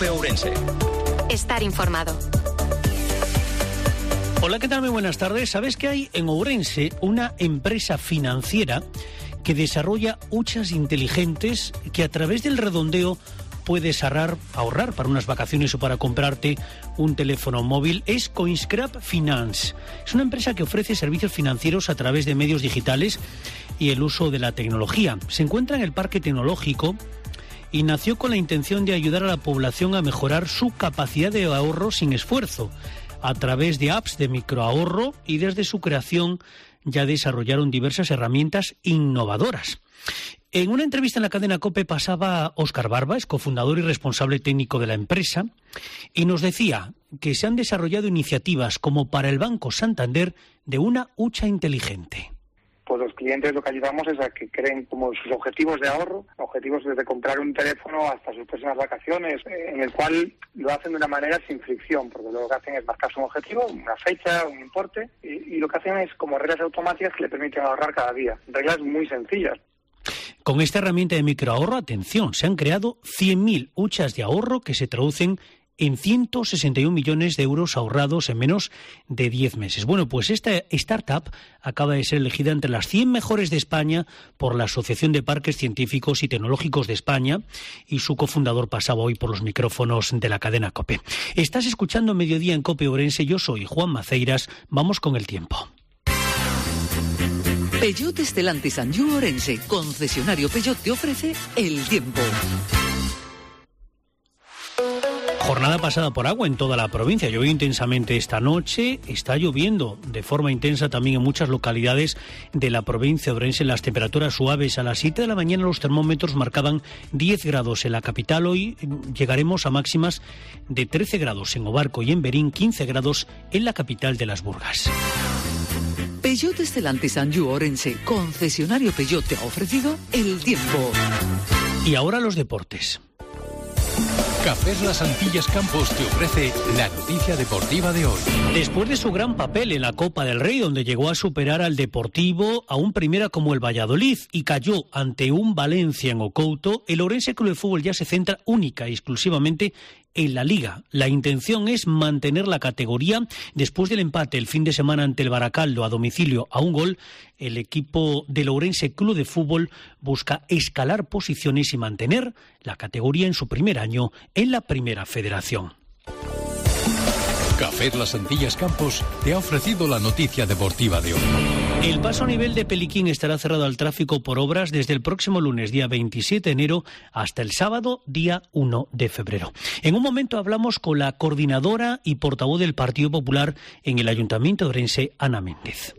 COPE Ourense. Estar informado. Hola, ¿qué tal? Muy buenas tardes. ¿Sabes que hay en Ourense una empresa financiera que desarrolla huchas inteligentes que a través del redondeo puedes ahorrar para unas vacaciones o para comprarte un teléfono móvil? Es Coinscrap Finance. Es una empresa que ofrece servicios financieros a través de medios digitales y el uso de la tecnología. Se encuentra en el Parque Tecnológico y nació con la intención de ayudar a la población a mejorar su capacidad de ahorro sin esfuerzo, a través de apps de microahorro, y desde su creación ya desarrollaron diversas herramientas innovadoras. En una entrevista en la cadena COPE pasaba Óscar Barbas, cofundador y responsable técnico de la empresa, y nos decía que se han desarrollado iniciativas como para el Banco Santander de una hucha inteligente. Pues los clientes lo que ayudamos es a que creen como sus objetivos de ahorro, objetivos desde comprar un teléfono hasta sus próximas vacaciones, en el cual lo hacen de una manera sin fricción, porque lo que hacen es marcarse un objetivo, una fecha, un importe, y lo que hacen es como reglas automáticas que le permiten ahorrar cada día, reglas muy sencillas. Con esta herramienta de microahorro, atención, se han creado 100.000 huchas de ahorro que se traducen en 161 millones de euros ahorrados en menos de 10 meses. Bueno, pues esta startup acaba de ser elegida entre las 100 mejores de España por la Asociación de Parques Científicos y Tecnológicos de España, y su cofundador pasaba hoy por los micrófonos de la cadena COPE. Estás escuchando Mediodía en COPE Ourense, yo soy Juan Maceiras, vamos con el tiempo. Peugeot Stellantis Anjou Ourense, concesionario Peugeot, te ofrece el tiempo. Jornada pasada por agua en toda la provincia. Llovió intensamente esta noche. Está lloviendo de forma intensa también en muchas localidades de la provincia de Ourense. Las temperaturas suaves. A las 7 de la mañana los termómetros marcaban 10 grados en la capital. Hoy llegaremos a máximas de 13 grados en Obarco y en Berín, 15 grados en la capital de Las Burgas. Peugeot Stellantis Anjou Ourense, concesionario Peugeot, te ha ofrecido el tiempo. Y ahora los deportes. Cafés Las Antillas Campos te ofrece la noticia deportiva de hoy. Después de su gran papel en la Copa del Rey, donde llegó a superar al Deportivo, a un primera como el Valladolid, y cayó ante un Valencia en Ocouto, el Ourense Club de Fútbol ya se centra única y exclusivamente en la Liga. La intención es mantener la categoría. Después del empate el fin de semana ante el Baracaldo a domicilio a un gol, el equipo del Ourense Club de Fútbol busca escalar posiciones y mantener la categoría en su primer año en la Primera Federación. Café Las Antillas Campos te ha ofrecido la noticia deportiva de hoy. El paso a nivel de Peliquín estará cerrado al tráfico por obras desde el próximo lunes, día 27 de enero, hasta el sábado, día 1 de febrero. En un momento hablamos con la coordinadora y portavoz del Partido Popular en el Ayuntamiento de Ourense, Ana Méndez.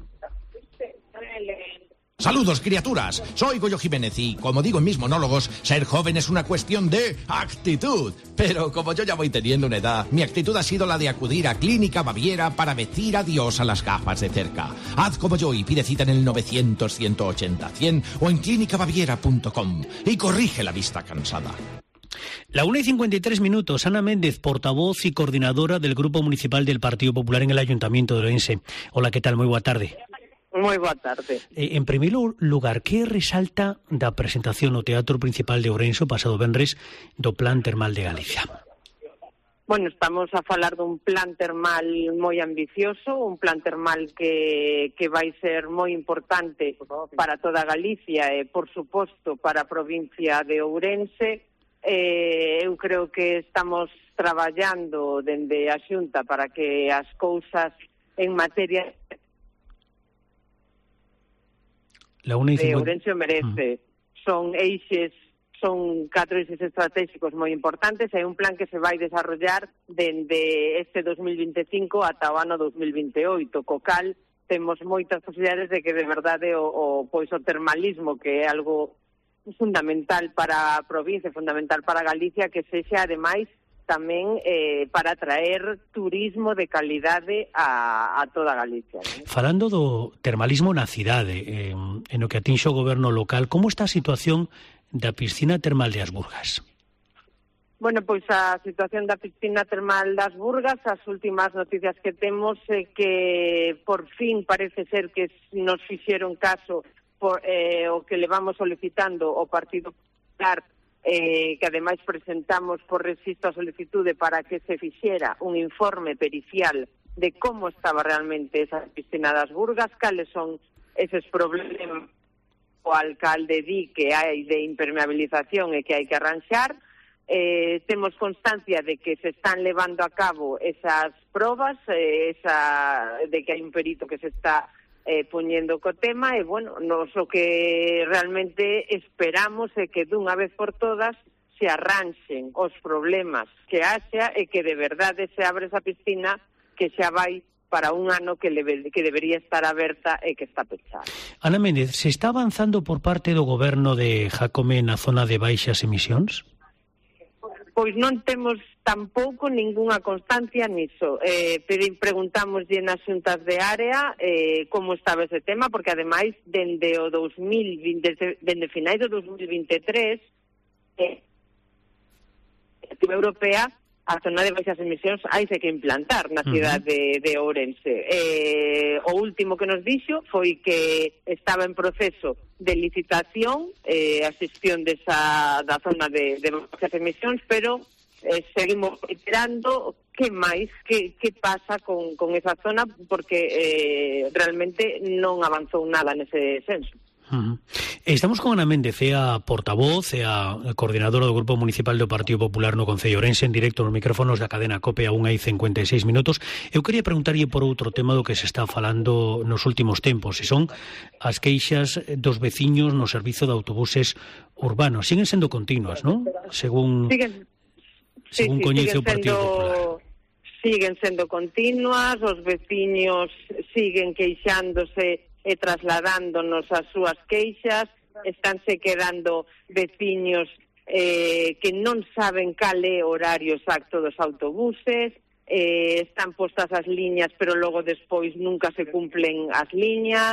Saludos, criaturas. Soy Goyo Jiménez y, como digo en mis monólogos, ser joven es una cuestión de actitud. Pero como yo ya voy teniendo una edad, mi actitud ha sido la de acudir a Clínica Baviera para decir adiós a las gafas de cerca. Haz como yo y pide cita en el 900-180-100 o en clinicabaviera.com y corrige la vista cansada. La 1:53, Ana Méndez, portavoz y coordinadora del Grupo Municipal del Partido Popular en el Ayuntamiento de Ourense. Hola, ¿qué tal? Muy boa tarde. Moi boa tarde. En primeiro lugar, que resalta da presentación no Teatro Principal de Ourense o pasado venres do Plan Termal de Galicia? Bueno, estamos a falar dun plan termal moi ambicioso, un plan termal que vai ser moi importante para toda Galicia e, por suposto, para a provincia de Ourense. Eu creo que estamos traballando dende a Xunta para que as cousas en materia de Ourense o merece. Son 4 eixes estratégicos moi importantes e un plan que se vai desarrollar dende este 2025 ata o ano 2028, co cal temos moitas posibilidades de que de verdade o termalismo, que é algo fundamental para a provincia, fundamental para Galicia, que sexa ademais tamén para atraer turismo de calidade a toda Galicia. Falando do termalismo na cidade, en o que atinxe o goberno local, como está a situación da piscina termal de As Burgas? Bueno, pois a situación da piscina termal das Burgas, as últimas noticias que temos é que por fin parece ser que nos fixeron caso por o que levamos solicitando o Partido Popular que ademais presentamos por rexistro a solicitude para que se fixera un informe pericial de como estaba realmente esa piscina das Burgas, cales son eses problemas o alcalde di que hai de impermeabilización e que hai que arranxar. Temos constancia de que se están levando a cabo esas probas, de que hai un perito que se está poñendo co tema, e, bueno, nos o que realmente esperamos é que dunha vez por todas se arranxen os problemas que haxa e que de verdade se abre esa piscina que xa vai para un ano que debería estar aberta e que está pechada. Ana Méndez, se está avanzando por parte do goberno de Jácome na zona de baixas emisións? Pois non temos tampouco ningunha constancia niso. Preguntámoslle nas xuntas de área como estaba ese tema, porque ademais dende o 2020, dende finais do 2023, a Directiva Europea, a zona de baixas emisións haise que implantar na cidade de Ourense. O último que nos dixo foi que estaba en proceso de licitación a xestión da zona de baixas emisións, pero seguimos esperando que máis, que pasa con esa zona, porque realmente non avanzou nada nese senso. Estamos con Ana Méndez, a portavoz e a coordinadora do Grupo Municipal do Partido Popular no Concello Ourense, en directo nos micrófonos da cadena COPE a 1:56 minutos. Eu quería preguntarlle por outro tema do que se está falando nos últimos tempos, e son as queixas dos veciños no servizo de autobuses urbanos. Siguen sendo continuas, non? Según coñece o Partido Popular. Siguen sendo continuas, os veciños siguen queixándose e trasladándonos as súas queixas, estánse quedando veciños que non saben cal é o horario exacto dos autobuses, están postas as liñas, pero logo despois nunca se cumplen as liñas,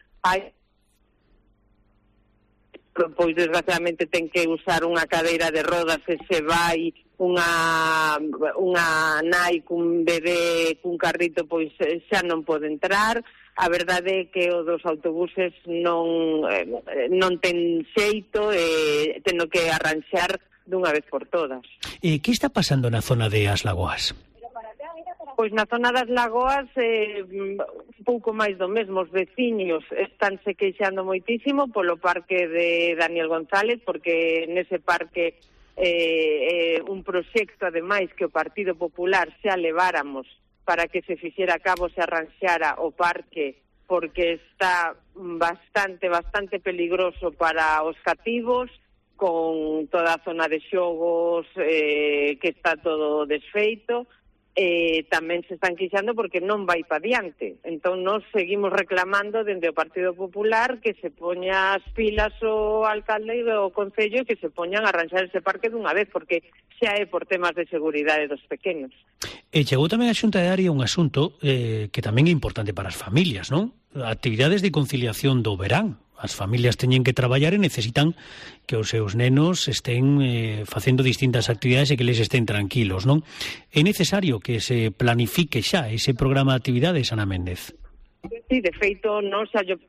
pois desgraciadamente ten que usar unha cadeira de rodas e se vai unha nai cun bebé cun carrito, pois xa non pode entrar. A verdade é que o dos autobuses non ten xeito e teno que arranxar dunha vez por todas. Que está pasando na zona de As Lagoas? Pois na zona das Lagoas un pouco máis do mesmo. Os veciños estánse queixando moitísimo polo parque de Daniel González, porque nese parque un proxecto, ademais, que o Partido Popular xa leváramos para que se fixera a cabo, se arranxara o parque, porque está bastante peligroso para os cativos, con toda a zona de xogos que está todo desfeito. Tamén se están queixando porque non vai pa diante. Entón, nos seguimos reclamando dende o Partido Popular que se poña as pilas o alcalde e o Concello e que se poñan a arranxar ese parque dunha vez, porque xa é por temas de seguridade dos pequenos. Chegou tamén a Xunta de Área un asunto que tamén é importante para as familias, non? Actividades de conciliación do verán. As familias teñen que traballar e necesitan que os seus nenos estén facendo distintas actividades e que les estén tranquilos, non? É necesario que se planifique xa ese programa de actividades, Ana Méndez? Sí, de feito, non xa yo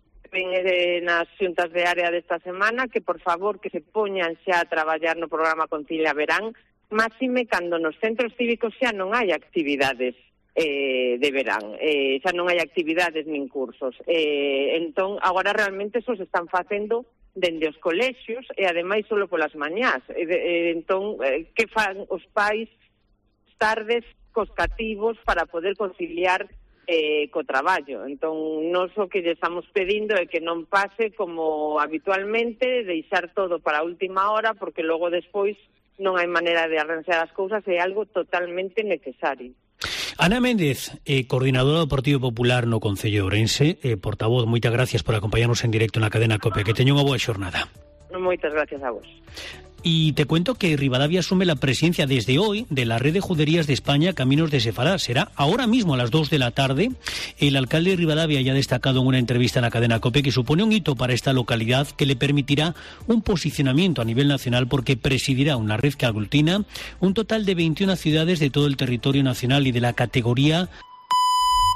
nas xuntas de área desta semana que, por favor, que se poñan xa a traballar no programa Concilia Verán, máxime cando nos centros cívicos xa non hai actividades de verán, xa non hai actividades nin cursos. Entón, agora realmente eso se están facendo dende os colexios e ademais solo polas mañás. Entón, que fan os pais tardes cos cativos para poder conciliar co traballo? Entón, nós o que lle estamos pedindo é que non pase como habitualmente, deixar todo para a última hora, porque logo despois non hai maneira de arranxar as cousas, é algo totalmente necesario. Ana Méndez, coordinadora do Partido Popular no Concello de Ourense, portavoz, moitas gracias por acompañarnos en directo na cadena COPE. Que teña unha boa xornada. Moitas gracias a vos. Y te cuento que Rivadavia asume la presidencia desde hoy de la Red de Juderías de España Caminos de Sefarad. Será ahora mismo a las 2 de la tarde. El alcalde de Rivadavia ya ha destacado en una entrevista en la cadena COPE que supone un hito para esta localidad que le permitirá un posicionamiento a nivel nacional porque presidirá una red que aglutina un total de 21 ciudades de todo el territorio nacional y de la categoría